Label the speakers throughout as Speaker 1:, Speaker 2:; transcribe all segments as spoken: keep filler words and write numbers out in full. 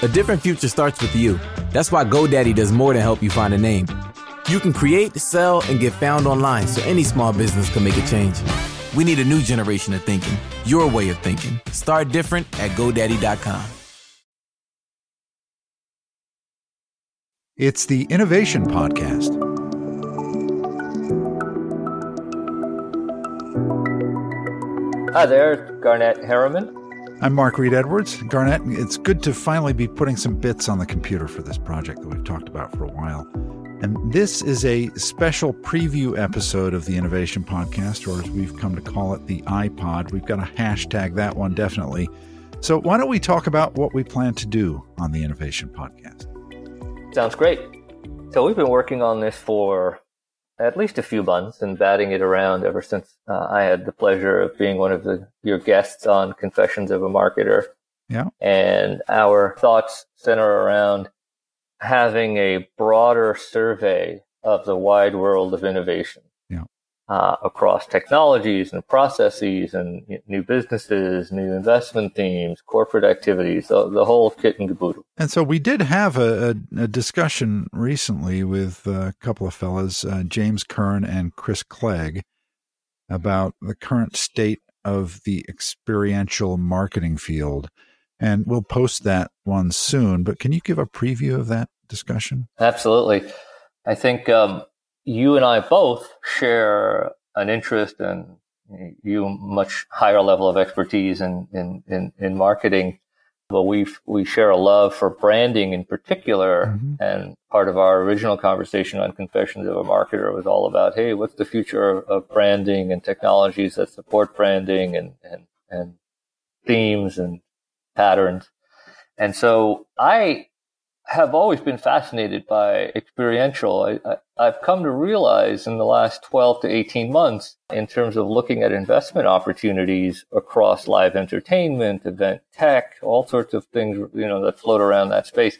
Speaker 1: A different future starts with you. That's why GoDaddy does more than help you find a name. You can create, sell, and get found online so any small business can make a change. We need a new generation of thinking, your way of thinking. Start different at GoDaddy dot com.
Speaker 2: It's the Innovation Podcast.
Speaker 3: Hi there, Garnett Harriman.
Speaker 2: I'm Mark Reed Edwards. Garnett, it's good to finally be putting some bits on the computer for this project that we've talked about for a while. And this is a special preview episode of the Innovation Podcast, or as we've come to call it, the iPod. We've got to hashtag that one definitely. So why don't we talk about what we plan to do on the Innovation Podcast?
Speaker 3: Sounds great. So we've been working on this for at least a few months and batting it around ever since uh, I had the pleasure of being one of the, your guests on Confessions of a Marketer.
Speaker 2: Yeah.
Speaker 3: And our thoughts center around having a broader survey of the wide world of innovation.
Speaker 2: Yeah.
Speaker 3: Uh, across technologies and processes and new businesses, new investment themes, corporate activities, the, the whole kit and caboodle.
Speaker 2: And so we did have a, a, a discussion recently with a couple of fellas, uh, James Kern and Chris Clegg, about the current state of the experiential marketing field. And we'll post that one soon. But can you give a preview of that discussion?
Speaker 3: Absolutely. I think um, you and I both share an interest and you much higher level of expertise in, in, in, in marketing. But we we share a love for branding in particular. Mm-hmm. And part of our original conversation on Confessions of a Marketer was all about, hey, what's the future of, of branding and technologies that support branding and, and, and themes and patterns. And so I have always been fascinated by experiential. I, I, I've come to realize in the last twelve to eighteen months, in terms of looking at investment opportunities across live entertainment, event tech, all sorts of things, you know, that float around that space,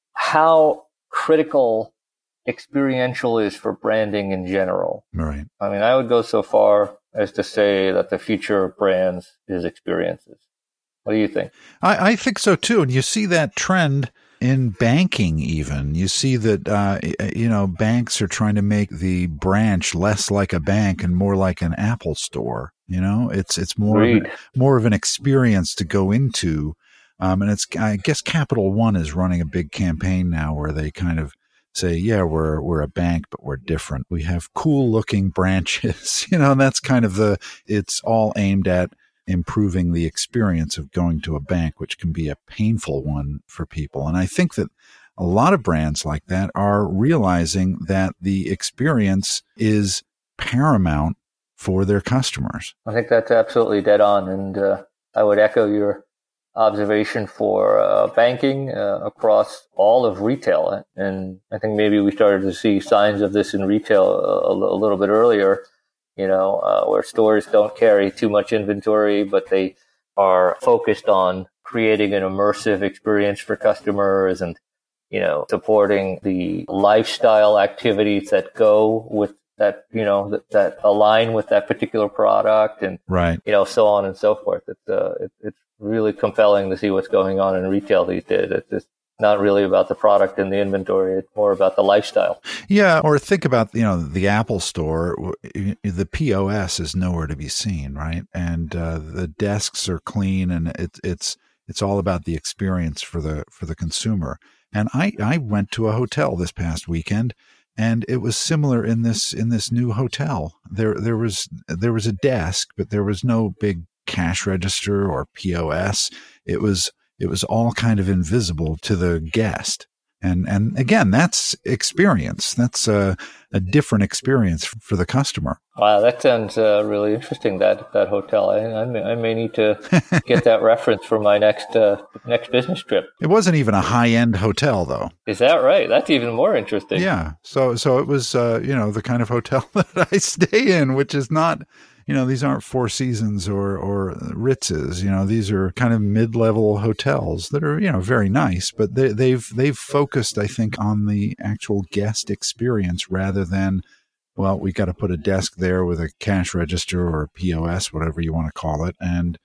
Speaker 3: how critical experiential is for branding in general.
Speaker 2: Right.
Speaker 3: I mean, I would go so far as to say that the future of brands is experiences. What do you think?
Speaker 2: I, I think so too. And you see that trend in banking even. You see that, uh, you know, banks are trying to make the branch less like a bank and more like an Apple store. You know, it's it's more of a, more of an experience to go into. Um, and it's, I guess Capital One is running a big campaign now where they kind of say, yeah, we're we're a bank, but we're different. We have cool looking branches, you know, and that's kind of the, it's all aimed at improving the experience of going to a bank, which can be a painful one for people. And I think that a lot of brands like that are realizing that the experience is paramount for their customers.
Speaker 3: I think that's absolutely dead on. And uh, I would echo your observation for uh, banking uh, across all of retail. And I think maybe we started to see signs of this in retail a, a little bit earlier. You know, uh, where stores don't carry too much inventory, but they are focused on creating an immersive experience for customers and, you know, supporting the lifestyle activities that go with that, you know, that, that align with that particular product and,
Speaker 2: right.
Speaker 3: you know, so on and so forth. It's, uh, it, it's really compelling to see what's going on in retail these days. It's just not really about the product and the inventory. It's more about the lifestyle.
Speaker 2: Yeah. Or think about, you know, the Apple store, the P O S is nowhere to be seen, right? And uh, the desks are clean and it, it's, it's all about the experience for the, for the consumer. And I, I went to a hotel this past weekend and it was similar in this, in this new hotel. There, there was, there was a desk, but there was no big cash register or P O S. It was, It was all kind of invisible to the guest. And and again, that's experience. That's a, a different experience for the customer.
Speaker 3: Wow, that sounds uh, really interesting, that that hotel. I, I, may, I may need to get that reference for my next uh, next business trip.
Speaker 2: It wasn't even a high-end hotel, though.
Speaker 3: Is that right? That's even more interesting.
Speaker 2: Yeah. So, so it was, uh, you know, the kind of hotel that I stay in, which is not... You know, these aren't Four Seasons or, or Ritzes. You know, these are kind of mid-level hotels that are, you know, very nice, but they, they've, they've focused, I think, on the actual guest experience rather than, well, we got to put a desk there with a cash register or a P O S, whatever you want to call it. And,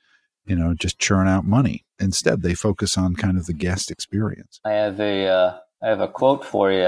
Speaker 2: you know, just churn out money. Instead, they focus on kind of the guest experience.
Speaker 3: I have a uh, I have a quote for you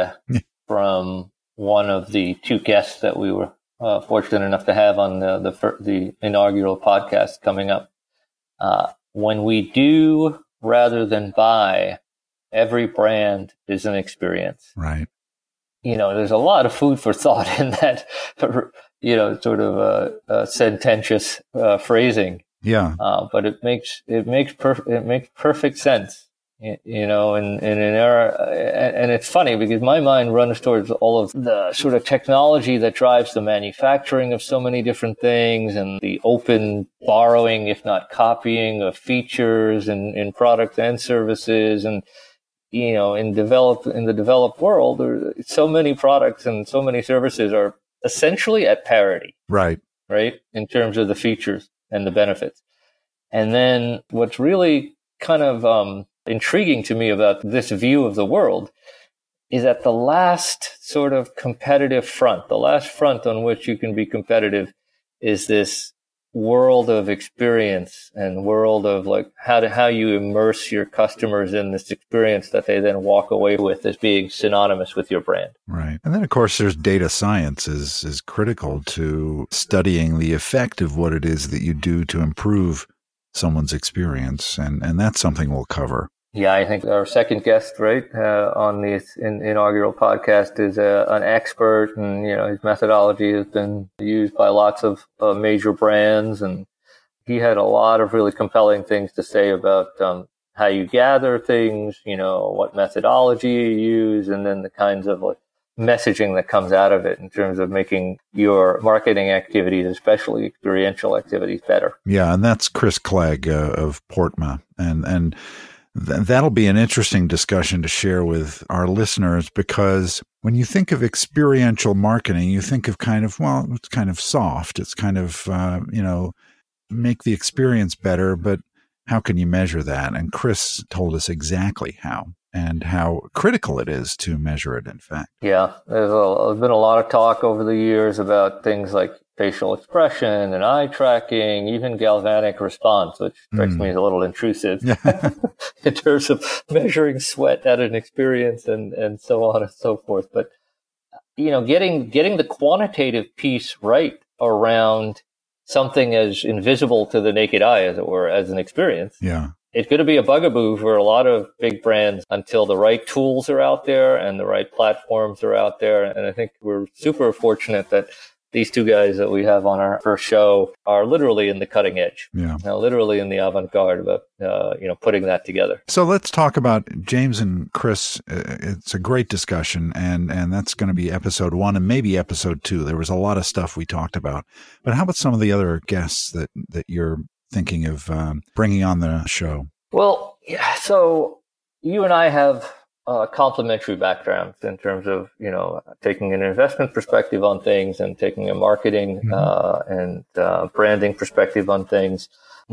Speaker 3: from one of the two guests that we were uh, fortunate enough to have on the the, fir- the inaugural podcast coming up. Uh, when we do rather than buy, every brand is an experience.
Speaker 2: Right.
Speaker 3: You know, there's a lot of food for thought in that, you know, sort of a, a sententious uh, phrasing.
Speaker 2: Yeah.
Speaker 3: Uh, but it makes it makes perfect it makes perfect sense. You, you know, in, in an era, and, and it's funny because my mind runs towards all of the sort of technology that drives the manufacturing of so many different things, and the open borrowing, if not copying, of features in, in products and services, and you know, in develop in the developed world, there, so many products and so many services are essentially at parity.
Speaker 2: Right.
Speaker 3: Right, in terms of the features and the benefits. And then what's really kind of um, intriguing to me about this view of the world is that the last sort of competitive front, the last front on which you can be competitive is this world of experience and world of like how to, how you immerse your customers in this experience that they then walk away with as being synonymous with your brand.
Speaker 2: Right. And then of course there's data science is is critical to studying the effect of what it is that you do to improve someone's experience, and and that's something we'll cover.
Speaker 3: Yeah, I think our second guest, right, uh, on the in, inaugural podcast is uh, an expert, and you know his methodology has been used by lots of uh, major brands, and he had a lot of really compelling things to say about um, how you gather things, you know, what methodology you use, and then the kinds of like messaging that comes out of it in terms of making your marketing activities, especially experiential activities, better.
Speaker 2: Yeah, and that's Chris Clegg uh, of Portma, and and. That'll be an interesting discussion to share with our listeners, because when you think of experiential marketing, you think of kind of, well, it's kind of soft. It's kind of, uh, you know, make the experience better, but how can you measure that? And Chris told us exactly how, and how critical it is to measure it, in fact.
Speaker 3: Yeah, there's, a, there's been a lot of talk over the years about things like facial expression and eye tracking, even galvanic response, which strikes mm. me as a little intrusive in terms of measuring sweat at an experience and, and so on and so forth. But, you know, getting getting the quantitative piece right around something as invisible to the naked eye, as it were, as an experience.
Speaker 2: Yeah.
Speaker 3: It's going to be a bugaboo for a lot of big brands until the right tools are out there and the right platforms are out there. And I think we're super fortunate that these two guys that we have on our first show are literally in the cutting edge,
Speaker 2: yeah,
Speaker 3: you know, literally in the avant-garde about, uh, you know, putting that together.
Speaker 2: So let's talk about James and Chris. It's a great discussion, and, and that's going to be episode one and maybe episode two. There was a lot of stuff we talked about. But how about some of the other guests that, that you're thinking of um, bringing on the show?
Speaker 3: Well, yeah, so you and I have Uh, complementary backgrounds in terms of, you know, taking an investment perspective on things and taking a marketing mm-hmm. uh, and uh, branding perspective on things.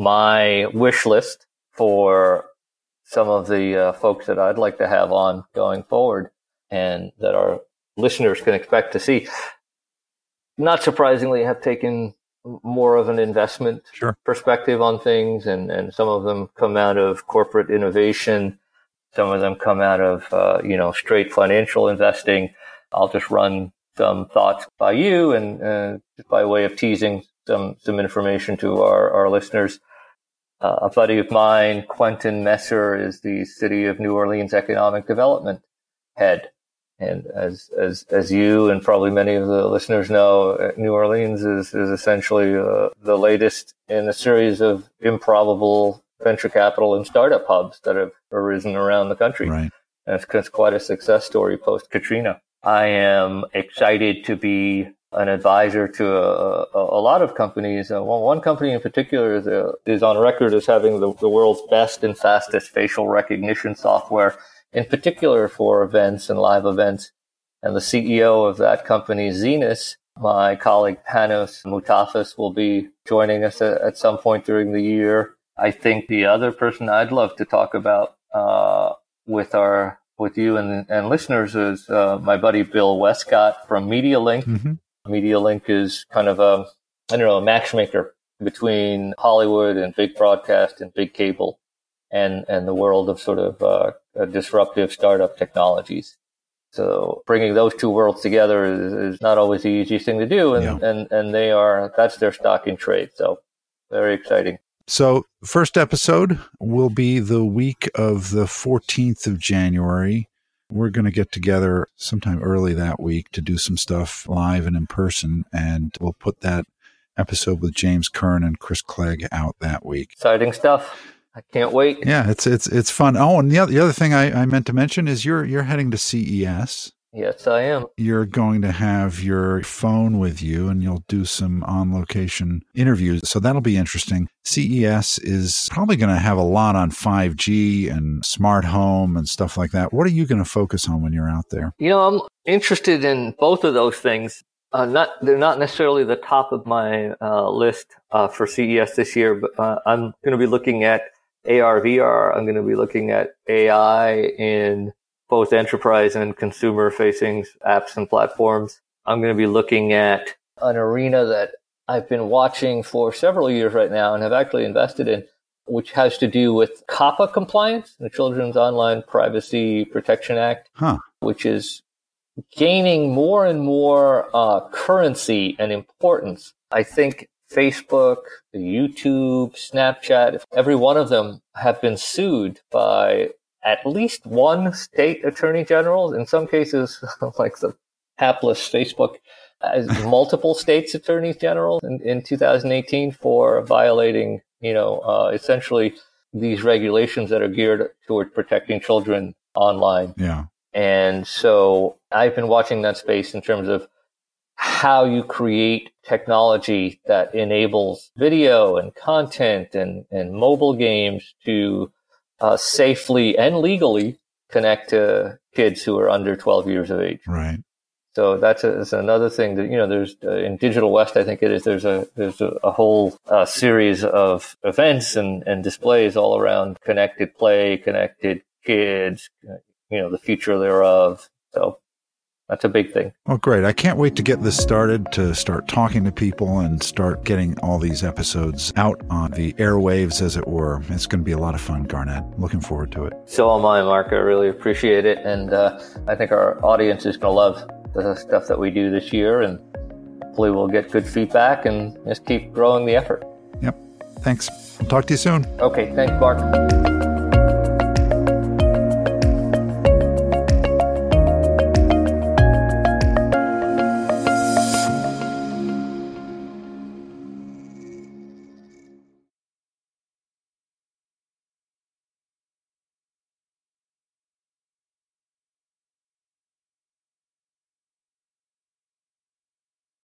Speaker 3: My wish list for some of the uh, folks that I'd like to have on going forward and that our listeners can expect to see, not surprisingly, have taken more of an investment
Speaker 2: sure.
Speaker 3: perspective on things, and, and some of them come out of corporate innovation. Some of them come out of, uh, you know, straight financial investing. I'll just run some thoughts by you and uh, just by way of teasing some, some information to our, our listeners. Uh, a buddy of mine, Quentin Messer, is the City of New Orleans Economic Development head. And as, as, as you and probably many of the listeners know, New Orleans is, is essentially uh, the latest in a series of improbable venture capital and startup hubs that have arisen around the country.
Speaker 2: Right.
Speaker 3: And it's, it's quite a success story post Katrina. I am excited to be an advisor to a, a, a lot of companies. Uh, one, one company in particular is, uh, is on record as having the, the world's best and fastest facial recognition software, in particular for events and live events. And the C E O of that company, Zenus, my colleague Panos Moutafis, will be joining us at, at some point during the year. I think the other person I'd love to talk about uh, with our with you and, and listeners is uh, my buddy Bill Westcott from MediaLink. Mm-hmm. MediaLink is kind of a, I don't know, a matchmaker between Hollywood and big broadcast and big cable and, and the world of sort of uh, disruptive startup technologies. So bringing those two worlds together is, is not always the easiest thing to do. And, yeah. and, and they are, that's their stock in trade. So very exciting.
Speaker 2: So first episode will be the week of the fourteenth of January. We're going to get together sometime early that week to do some stuff live and in person. And we'll put that episode with James Kern and Chris Clegg out that week.
Speaker 3: Exciting stuff. I can't wait.
Speaker 2: Yeah, it's it's it's fun. Oh, and the other, the other thing I, I meant to mention is you're you're heading to C E S.
Speaker 3: Yes, I am.
Speaker 2: You're going to have your phone with you, and you'll do some on-location interviews. So that'll be interesting. C E S is probably going to have a lot on five G and smart home and stuff like that. What are you going to focus on when you're out there?
Speaker 3: You know, I'm interested in both of those things. Uh, not they're not necessarily the top of my uh, list uh, for C E S this year, but uh, I'm going to be looking at A R, V R. I'm going to be looking at A I in both enterprise and consumer-facing apps and platforms. I'm going to be looking at an arena that I've been watching for several years right now and have actually invested in, which has to do with COPPA compliance, the Children's Online Privacy Protection Act,
Speaker 2: huh.
Speaker 3: which is gaining more and more uh, currency and importance. I think Facebook, YouTube, Snapchat, every one of them have been sued by at least one state attorney general. In some cases, like the hapless Facebook, as multiple states attorneys general in, in two thousand eighteen for violating, you know, uh, essentially these regulations that are geared toward protecting children online.
Speaker 2: Yeah.
Speaker 3: And so I've been watching that space in terms of how you create technology that enables video and content and, and mobile games to uh, safely and legally connect to kids who are under twelve years of age.
Speaker 2: Right.
Speaker 3: So that's, a, that's another thing that, you know, there's uh, in Digital West, I think it is, there's a, there's a, a whole uh, series of events and, and displays all around connected play, connected kids, you know, the future thereof. So that's a big thing.
Speaker 2: Well, great. I can't wait to get this started, to start talking to people and start getting all these episodes out on the airwaves, as it were. It's going to be a lot of fun, Garnett. Looking forward to it.
Speaker 3: So am I, Mark. I really appreciate it. And uh, I think our audience is going to love the stuff that we do this year. And hopefully we'll get good feedback and just keep growing the effort.
Speaker 2: Yep. Thanks. I'll talk to you soon.
Speaker 3: Okay. Thanks, Mark.